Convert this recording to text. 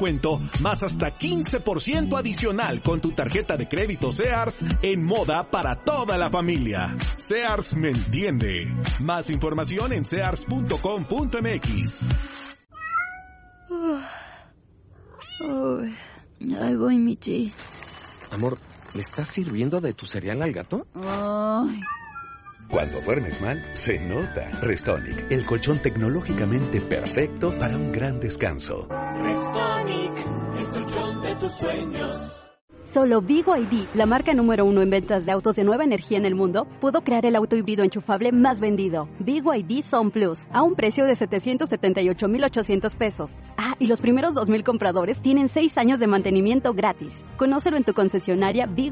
descuento, más hasta 15% adicional con tu tarjeta de crédito Sears en moda para toda la familia. Sears me entiende. Más información en sears.com.mx. Ahí voy, Michi. Amor, ¿le estás sirviendo de tu cereal al gato? Ay. Cuando duermes mal, se nota. Restonic, el colchón tecnológicamente perfecto para un gran descanso. Restonic, el colchón de tus sueños. Solo Vigo ID, la marca número 1 en ventas de autos de nueva energía en el mundo, pudo crear el auto híbrido enchufable más vendido, Vigo ID Son Plus, a un precio de $778,800. Ah, y los primeros 2,000 compradores tienen 6 años de mantenimiento gratis. Conócelo en tu concesionaria Vigo